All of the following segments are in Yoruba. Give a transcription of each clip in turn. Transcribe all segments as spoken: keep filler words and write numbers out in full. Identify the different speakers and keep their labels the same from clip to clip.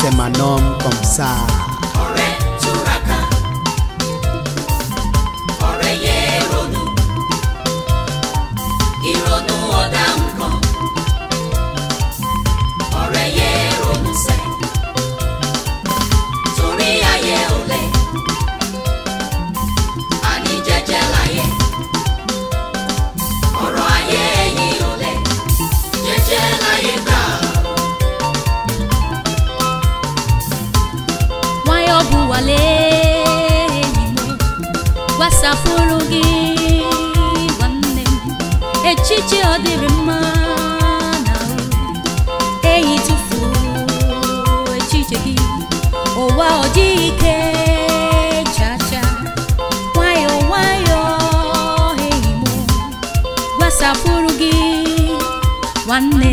Speaker 1: c'est un homme comme ça.
Speaker 2: Ọ̀rẹ́ túraká, ọ̀rẹ́ yé ronú, ìrònú ọ̀dà nǹkan. Ọ̀rẹ́ yé ronú sẹ́, torí ayé ò lè, àní jẹ́jẹ́ láyé. Ọ̀rọ̀ ayé yìí ò lè, jẹ́jẹ́ láyé gbà.
Speaker 3: Wayo buwale mo wasafurugi wanne echichi odiri mana eyi tufu echichi gi owa odike chacha wayo wayo mo wasafurugi wanne.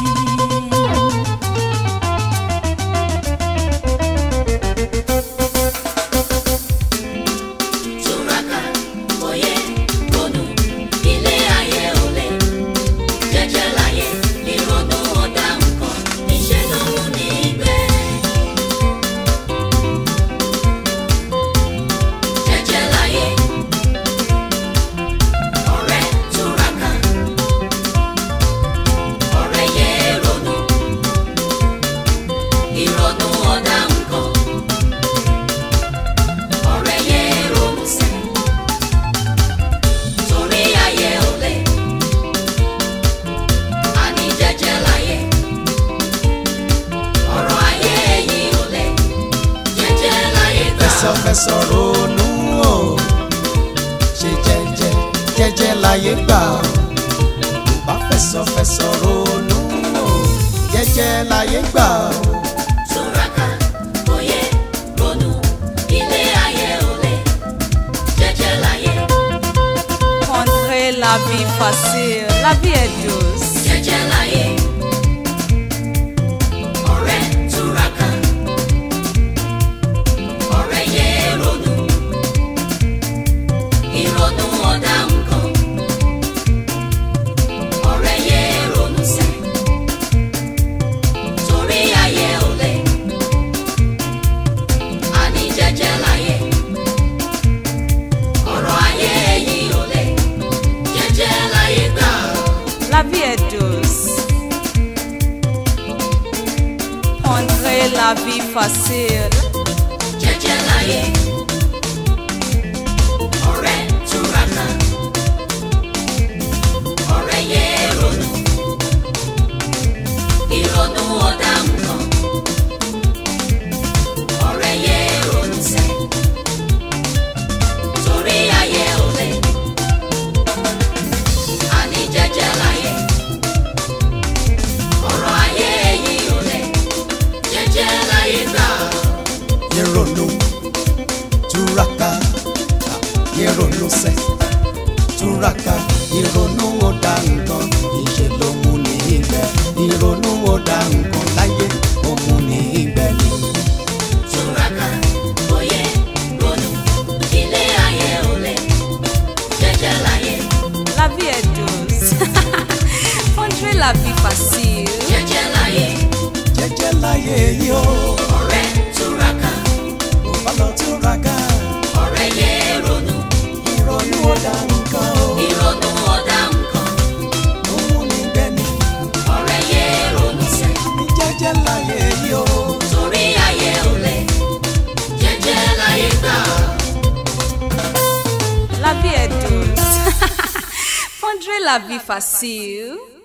Speaker 1: Fẹsọ̀ ronú o, ṣe jẹ́jẹ́ jẹ́jẹ́ láyé gbà o. Bá fẹsọ̀ fẹsọ̀ ronú o, jẹ́jẹ́ láyé gbà o.
Speaker 2: Túraká, òye, ronú, ilé ayé ò lè, jẹ́jẹ́ láyé.
Speaker 4: Rendre la vie facile, la vie est douce.
Speaker 2: Jẹ́jẹ́ láyé. Ọ̀rẹ́ túraká, ọ̀rẹ́ yé ronú, ìrònú ọ̀dà nǹkan. Ọ̀rẹ́ yé ronú sẹ́, torí ayé ò lè, àní jẹ́jẹ́ láyé. Ọ̀rọ̀ ayé yìí ò lè, jẹ́jẹ́ láyé gbà.
Speaker 4: La vie est douce. Rendre la vie facile.
Speaker 2: Jẹ́jẹ́ láyé. Ọ̀rẹ́ túraká, ọ̀rẹ́ yé ronú, ìrònú ọ̀dà nǹkan. Ọ̀rẹ́ yé ronú sẹ́, torí ayé ò lè, àní jẹ́jẹ́ láyé. Ọ̀rọ̀ ayé yìí ò lè, jẹ́jẹ́ láyé gbà.
Speaker 1: Yé ronú, túraká, yé ronú sẹ́, túraká, ìrònú ò dá nǹkan, ìṣe ló mú ní ìgbẹ́. Ìrònú ò dá nǹkan láyé, ó mú ní ìgbẹ́ ni.
Speaker 2: Túraká, òye, ronú, ilé ayé ò lè, jẹ́jẹ́ láyé.
Speaker 4: La vie est douce. Rendre la vie facile.
Speaker 2: Jẹ́jẹ́ láyé.
Speaker 1: Jẹ́jẹ́ láyé yìí o,
Speaker 2: Ọ̀rẹ́ túraká,
Speaker 1: ò bá lọ túraká,
Speaker 2: ọ̀rẹ́ yé ronú,
Speaker 1: ìrònú ò dá nǹkan o,
Speaker 2: ìrònú ọ̀dà nǹkan.
Speaker 1: ó mú ní ìgbẹ́ ni.
Speaker 2: Ọ̀rẹ́ yé ronú sẹ́,
Speaker 1: Ní jẹ́jẹ́ láyé yìí o,
Speaker 2: torí ayé ò lè, jẹ́jẹ́ láyé gbà.
Speaker 4: La vie est douce. Rendre la vie facile.